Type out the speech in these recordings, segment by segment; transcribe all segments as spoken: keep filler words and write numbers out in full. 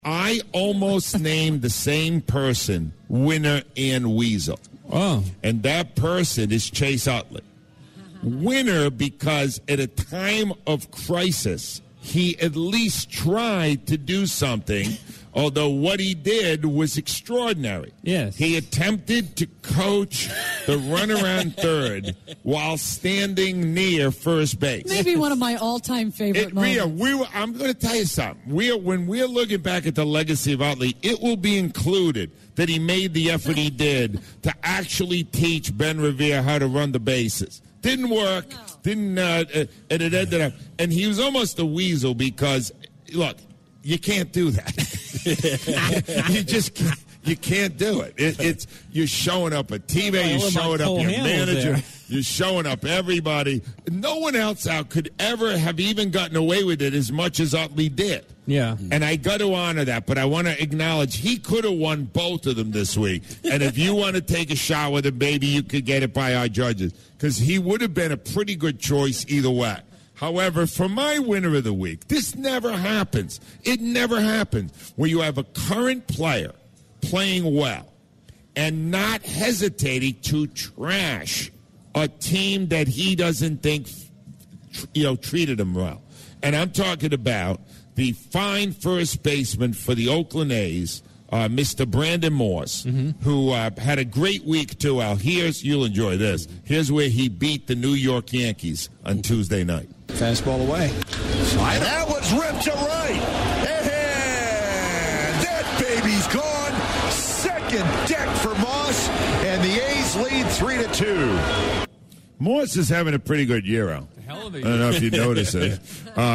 I almost named the same person winner and weasel. Oh. And that person is Chase Utley. Winner because at a time of crisis, he at least tried to do something, although what he did was extraordinary. Yes. He attempted to coach the runaround third while standing near first base. Maybe one of my all-time favorite It, moments. Rhea, we were, I'm going to tell you something. We are, when we're looking back at the legacy of Utley, it will be included that he made the effort he did to actually teach Ben Revere how to run the bases. Didn't work. No. Didn't, uh, uh, and it ended up, and he was almost a weasel because, look, you can't do that. you just can't, you can't do it. it. It's you're showing up a teammate, you're showing up your manager, there. you're showing up everybody. No one else out could ever have even gotten away with it as much as Utley did. Yeah. And I got to honor that, but I want to acknowledge he could have won both of them this week. And if you want to take a shot with him, maybe you could get it by our judges, because he would have been a pretty good choice either way. However, for my winner of the week, this never happens. It never happens where you have a current player playing well and not hesitating to trash a team that he doesn't think, you know, treated him well. And I'm talking about the fine first baseman for the Oakland A's, uh, Mister Brandon Morse, mm-hmm. who uh, had a great week, too, Al. Here's, you'll enjoy this. Here's where he beat the New York Yankees on Tuesday night. Fastball away. And that was ripped to right. And that baby's gone. Second deck for Moss, and the A's lead three to two. Morse is having a pretty good year, Al. Hell of a I don't know if you notice it. Uh,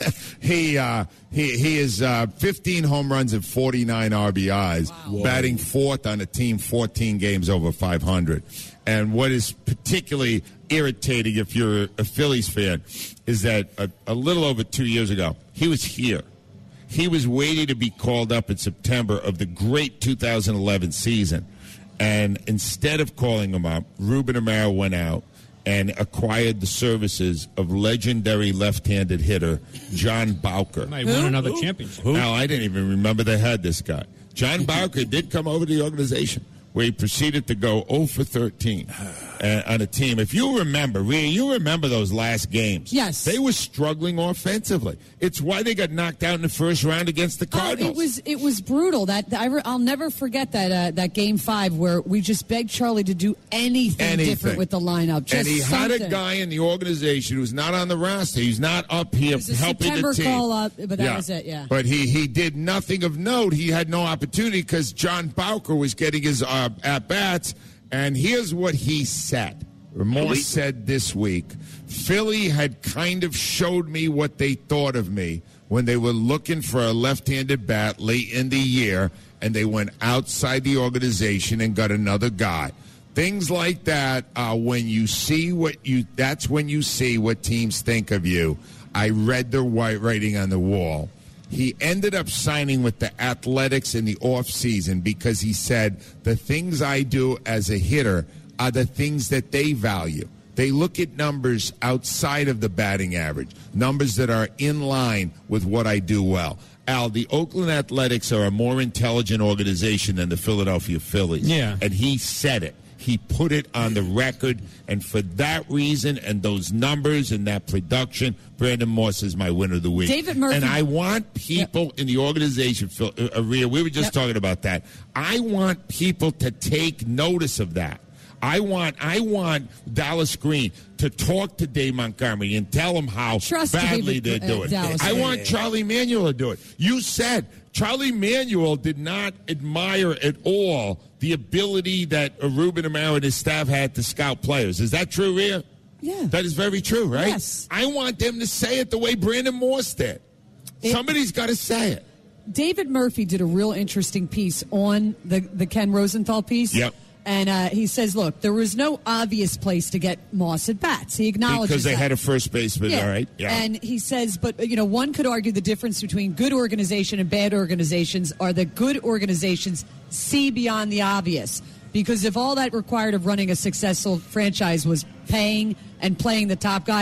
he uh, he he is uh, fifteen home runs and forty-nine R B Is, wow. batting fourth on a team fourteen games over five hundred. And what is particularly irritating, if you're a Phillies fan, is that a, a little over two years ago, he was here. He was waiting to be called up in September of the great two thousand eleven season. And instead of calling him up, Ruben Amaro went out and acquired the services of legendary left-handed hitter John Bowker. Might win another championship. Now, I didn't even remember they had this guy. John Bowker did come over to the organization, where he proceeded to go oh for thirteen uh, on a team. If you remember, Rhea, you remember those last games. Yes. They were struggling offensively. It's why they got knocked out in the first round against the Cardinals. Oh, it was it was brutal. That I re, I'll never forget that uh, that game five where we just begged Charlie to do anything, anything. different with the lineup. Just and he something. had a guy in the organization who's not on the roster. He's not up here It was a helping September the team. call up, but that yeah. was it, yeah. But he, he did nothing of note. He had no opportunity because John Bowker was getting his uh, at-bats. And here's what he said. Morse said this week, Philly had kind of showed me what they thought of me when they were looking for a left-handed bat late in the year, and they went outside the organization and got another guy. Things like that are when you see what you, that's when you see what teams think of you. I read the white writing on the wall. He ended up signing with the Athletics in the offseason because he said, the things I do as a hitter are the things that they value. They look at numbers outside of the batting average, numbers that are in line with what I do well. Al, the Oakland Athletics are a more intelligent organization than the Philadelphia Phillies. Yeah. And he said it. He put it on the record, and for that reason and those numbers and that production, Brandon Morse is my winner of the week. David Murphy. And I want people yep. in the organization, Phil, uh, Rhea, we were just yep. talking about that. I want people to take notice of that. I want I want Dallas Green to talk to Dave Montgomery and tell him how badly David, they're doing. Uh, I want Charlie Manuel to do it. You said Charlie Manuel did not admire at all the ability that Ruben Amaro and his staff had to scout players. Is that true, Rhea? Yeah. That is very true, right? Yes. I want them to say it the way Brandon Morse did. It, Somebody's got to say it. David Murphy did a real interesting piece on the, the Ken Rosenthal piece. Yep. And uh, he says, look, there was no obvious place to get Moss at bats. He acknowledges Because they that. had a first baseman, yeah. all right? Yeah. And he says, but, you know, one could argue the difference between good organization and bad organizations are that good organizations see beyond the obvious. Because if all that required of running a successful franchise was paying and playing the top guys,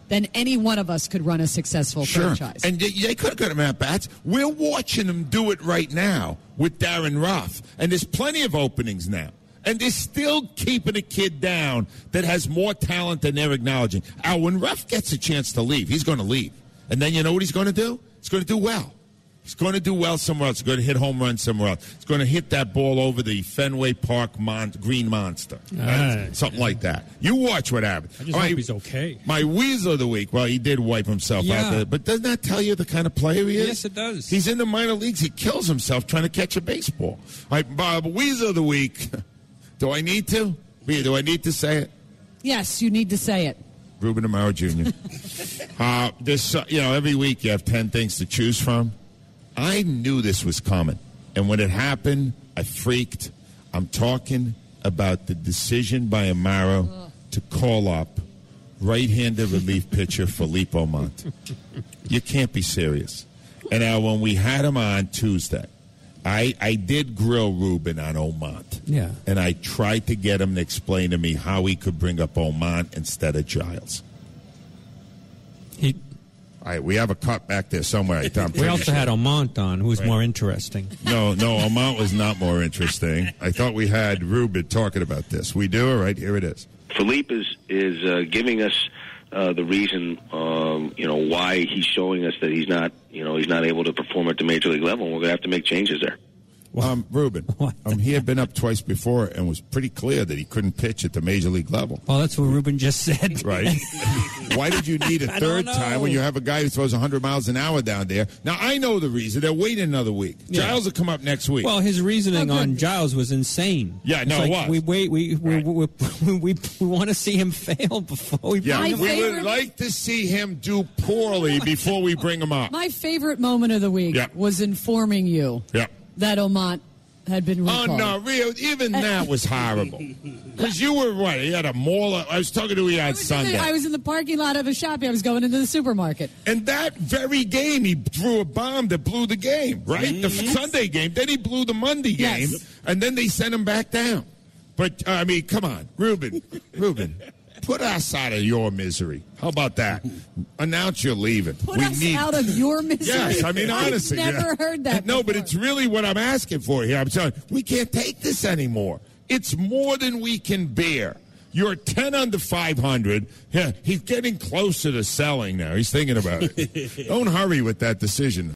then any one of us could run a successful Sure. franchise. And they, they could have got him at bats. We're watching him do it right now with Darren Ruff. And there's plenty of openings now. And they're still keeping a kid down that has more talent than they're acknowledging. Al, when Ruff gets a chance to leave, he's going to leave. And then you know what he's going to do? He's going to do well. He's going to do well somewhere else. He's going to hit home runs somewhere else. He's going to hit that ball over the Fenway Park mon- Green Monster. Right? Something like that. You watch what happens. I just my, hope he's okay. My weasel of the week, well, he did wipe himself Yeah. out there. But doesn't that tell you the kind of player he is? Yes, it does. He's in the minor leagues. He kills himself trying to catch a baseball. My Bob, weasel of the week. Do I need to? Do I need to say it? Yes, you need to say it. Ruben Amaro Junior uh, this, uh, you know, every week you have ten things to choose from. I knew this was coming. And when it happened, I freaked. I'm talking about the decision by Amaro Ugh. to call up right-handed relief pitcher Felipe Almonte. You can't be serious. And now when we had him on Tuesday, I, I did grill Ruben on Almonte. Yeah. And I tried to get him to explain to me how he could bring up Almonte instead of Giles. He... All right, we have a cut back there somewhere. I'm we also sure. had Almonte on, who was right. more interesting. No, no, Almonte was not more interesting. I thought we had Ruben talking about this. We do? All right, here it is. Philippe is, is uh, giving us uh, the reason, um, you know, why he's showing us that he's not, you know, he's not able to perform at the major league level, and we're going to have to make changes there. Um, Ruben, um, he had been up twice before and was pretty clear that he couldn't pitch at the major league level. Well, that's what Ruben just said. Right. Why did you need a third time when you have a guy who throws one hundred miles an hour down there? Now, I know the reason. They're waiting another week. Yeah. Giles will come up next week. Well, his reasoning Oh, on Giles was insane. Yeah, It's no, like it was. We wait. We we, Right. we, we, we, we want to see him fail before we. yeah, My we favorite- would like to see him do poorly before we bring him up. My favorite moment of the week Yeah. was informing you Yeah. that Almonte had been recalled. Oh, no, Rio, even that was horrible. Because you were right. He had a mauler. I was talking to you I on was, in Sunday. the, I was in the parking lot of a shop. I was going into the supermarket. And that very game, he threw a bomb that blew the game, right? The Sunday game. Then he blew the Monday game. Yes. And then they sent him back down. But, uh, I mean, come on. Ruben, Ruben, put us out of your misery. How about that? Announce you're leaving. Put we us need... out of your misery. Yes, I mean, honestly. I've never yeah. heard that No, but before. it's really what I'm asking for here. I'm telling you, we can't take this anymore. It's more than we can bear. You're ten under five hundred. Yeah, he's getting closer to selling now. He's thinking about it. Don't hurry with that decision.